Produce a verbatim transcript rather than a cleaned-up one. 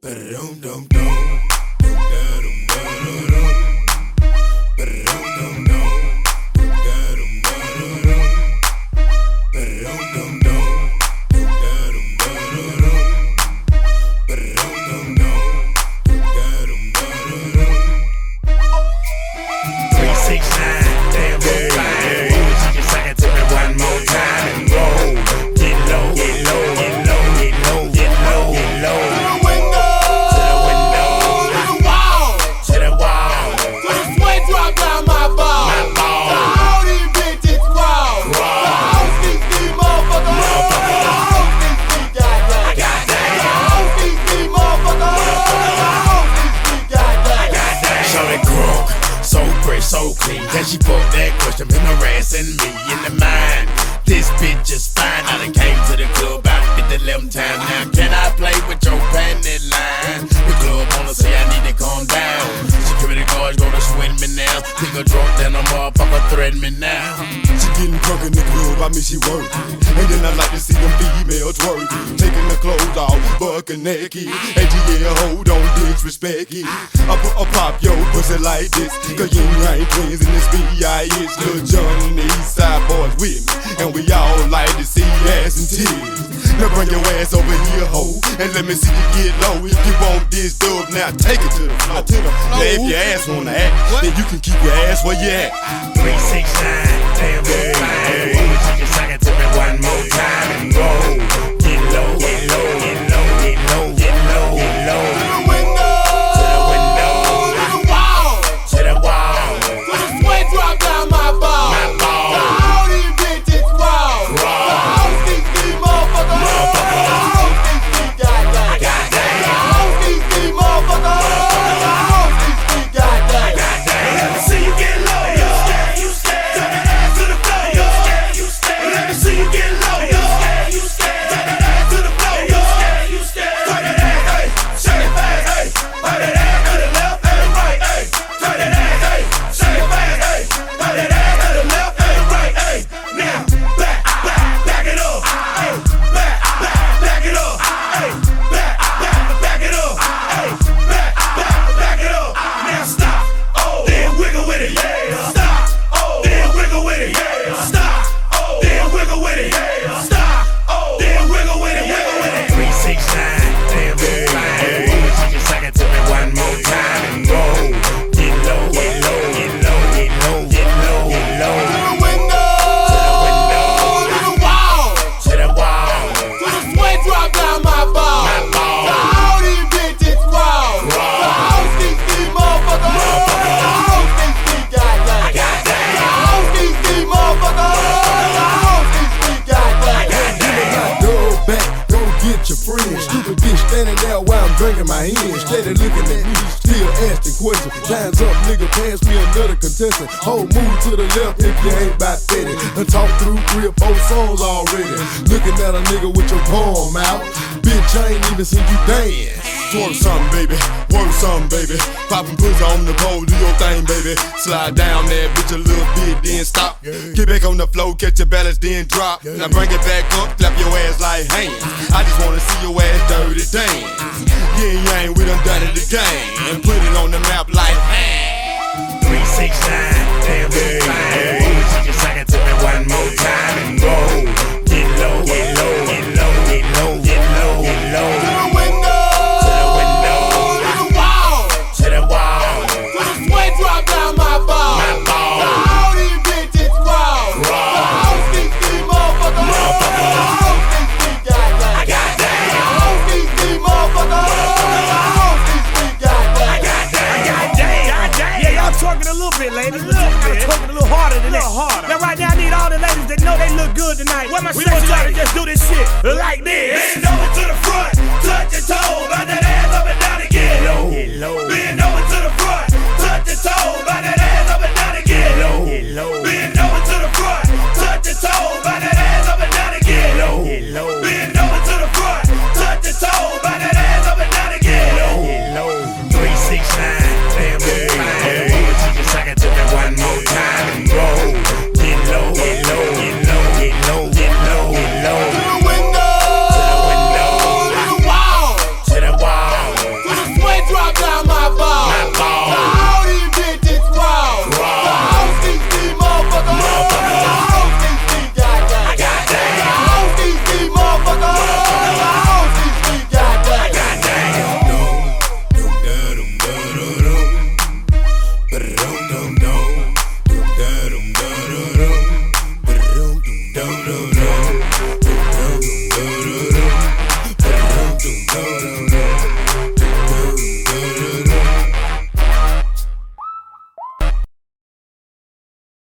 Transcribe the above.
Can she fuck that question, been harassing me in the mind? This bitch is fine, I done came to the club about fifty eleven times. Now can I play with your panty line? The club wanna say I need to calm down. Security guards gonna swing me now. Think a drunk, then a motherfucker threaten me now. She getting drunk in the club, I mean she work. And then I like to see them females twerk, taking the clothes off, bucking naked. And yeah, hold on, disrespect it. I put a pop yo pussy like this, cause you ain't twins in this B I S. Lil Jon and the East Side boys with me, and we all like to see ass and titties. Now bring your ass over here, ho, and let me see you get low. If you want this dub, now take it to the floor. To the floor. Now if your ass wanna act, what? Then you can keep your ass where you at. Three, six, nine, damn, hey, hey, hey. She can suck it to me one more time and go. Get low, get low, get low, get low, get low, get low. To the window, to the window, to the wall, to the wall, to the sweat drop down my ball. my ball. To all these bitches raw. To all these these motherfuckers. To all these these goddamn. Goddamn. To all these these motherfuckers. To all these these goddamn. Let me see you get low, you scared, you scared. Turn that ass to the floor, you scared, you scared. Let me see you get low, you scared, you scared. Turn that ass to the floor, you scared, you scared. Turn that ass, hey, shake it fast, hey. Turn that ass to the left and the right, hey. Turn that ass, hey, shake it fast, hey. Turn that ass to the left and the right, hey. Now back, back, back it up, hey. Back, back, back it up, hey. Back, back, back it up, hey. Back, back, back it up. Now stop, oh, then wiggle with it, yeah. Stop, oh, then wiggle with it, yeah. Stop, oh, then wiggle with it, yeah. Stop, oh, then wiggle with it, wiggle with it. Three, six, nine, damn, hey, hey. She can suck it to me one more time and go. Get low, get low, get low, get low, get low, get low. To the window, To the window, to the wall, to the wall, to the sweat drop down my ball. my ball. To all these bitches raw. To all these these motherfuckers. To all these these goddamn. Goddamn. To all these these motherfuckers. To all these these goddamn. Goddamn. Dub back, go get your friend. Stupid bitch standing there while I'm drinking my hand. Steady looking at me, still asking questions. Time's up, nigga, pass me another contestant. Whole move to the left if you ain't about fifty. Done talk through three or four songs already. Looking at a nigga with your palm out. Bitch, I ain't even seen you dance. Twerk something, baby. Work something, baby. Poppin' pussy on the pole, do your thing, baby. Slide down there, bitch, a little bit, then stop. Get back on the floor, catch your balance, then drop. Now bring it back up, clap your ass like hands. I just wanna see your ass dirty dance. Yeah, yeah, we done done it again. And put it on the map like, hey. Three, six, nine, damn, hey, hey. She can suck it to me one more time and go. Get low, get low, get low, get low, get low, get low. To the window, To the window, to the wall, to the wall, to the sweat drop down my ball. my ball. To all these bitches raw. To all these these motherfuckers. To all these these goddamn. Goddamn. To all these these motherfuckers. To all these these goddamn. Goddamn. Yeah, y'all twerking a little bit, ladies. A little bit. Twerking a little harder than that. Now, right now, I need all the ladies that know they look good tonight. Where my